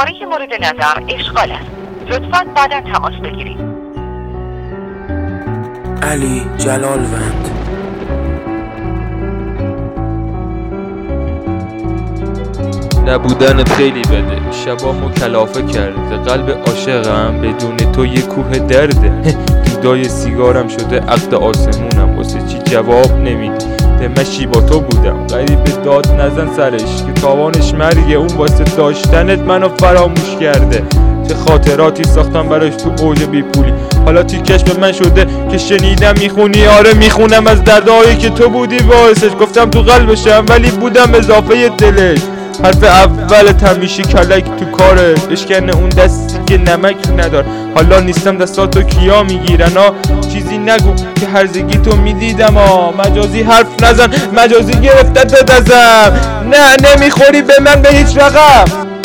شماره مورد نظر اشغال است. لطفاً بعدا تماس بگیرید. علی جلالوند. نبودنت خیلی بده، شبامو کلافه کرده، قلب عاشقم بدون تو یه کوه درده. دودای سیگارم شده عقد آسمونم، واسه چی جواب نمیدی؟ مشی با تو بودم، غریب داد نزن سرش که تاوانش مرگه، اون واسه داشتنت منو فراموش کرده. چه خاطراتی ساختم براش تو اوج بی پولی، حالا تیکش به من شده که شنیدم میخونی. آره میخونم از دردهایی که تو بودی باعثش، گفتم تو قلبشم ولی بودم اضافه دلش. حرف اولت همیشه کلک تو کاره، بشکنه اون دستی که نمک ندار. حالا نیستم دستاتو کیا میگیرن چیزی نگو که هرزگی تو میدیدم مجازی حرف نزن، مجازی گرفتت ازم. نه نمیخوری به من به هیچ رقم.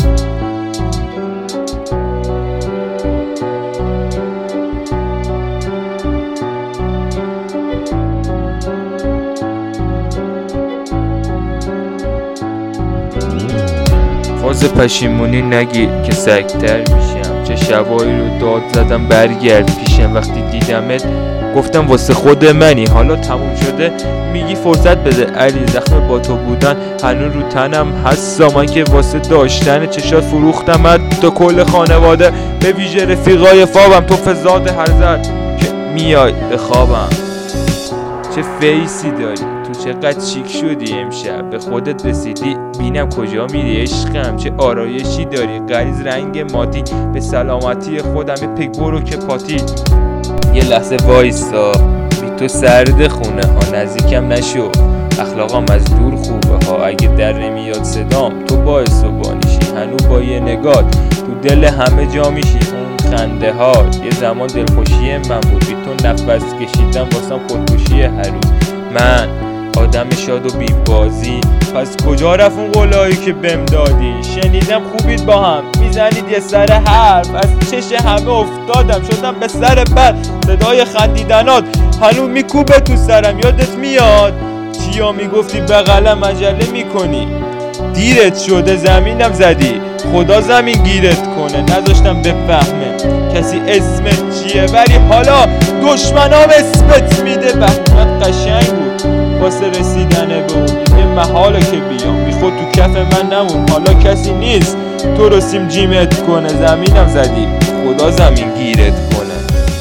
فاز پشیمونی نگیر که سگتر میشم، چه شبایی رو داد زدم برگرد پیشم. وقتی دیدمت گفتم واسه خود منی، حالا تموم شده میگی فرصت بده. علی زخم با تو بودن هنوز رو تنم هست، من که واسه داشتن چشات فروختم تا کل خانواده، به ویژه رفیقای فابم. تو فزاد هر زد که میای به خوابم. چه فیسی داری تو، چقدر شیک شدی امشب، به خودت رسیدی بینم کجا میری عشقم. چه آرایشی داری غریز رنگ ماتی، به سلامتی خودم پک برو که پاتی. یه لحظه وایسا بی تو سرد خونه ها، نزدیکم نشو اخلاقم از دور خوبه ها. اگه در نمیاد صدام تو باعث و بانیشی، هنو با یه نگات تو دل همه جا میشی. اون خنده ها یه زمان دلخوشی من بود، بی تو نفس کشیدم واسم خودکشی هر روز. من آدم شاد و بی بازی، پس کجا رفت اون قولایی که بهم دادی؟ شنیدم خوبید با هم میزنید یه سر حرف، از چش همه افتادم شدم به سر بر. صدای خندیدنات هنوز میکوبه تو سرم، یادت میاد چیا میگفتی بغلم عجله میکنی؟ دیرت شده زمینم زدی، خدا زمین گیرت کنه. نذاشتم بفهمه کسی اسمت چیه، ولی حالا دشمنام اسمت میده. بهمت قشنگ بود واسه رسیدن به اون، دیگه محاله که بیام بی خود تو کف من نمون. حالا کسی نیست تو رو سیم جیمت کنه، زمینم زدی خدا زمین گیرت کنه.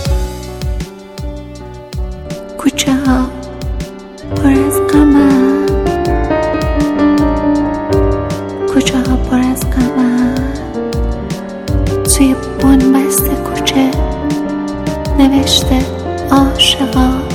کوچه ها پر از غمه، کوچه ها پر از غمه، توی بنبست کوچه نوشته عاشقا.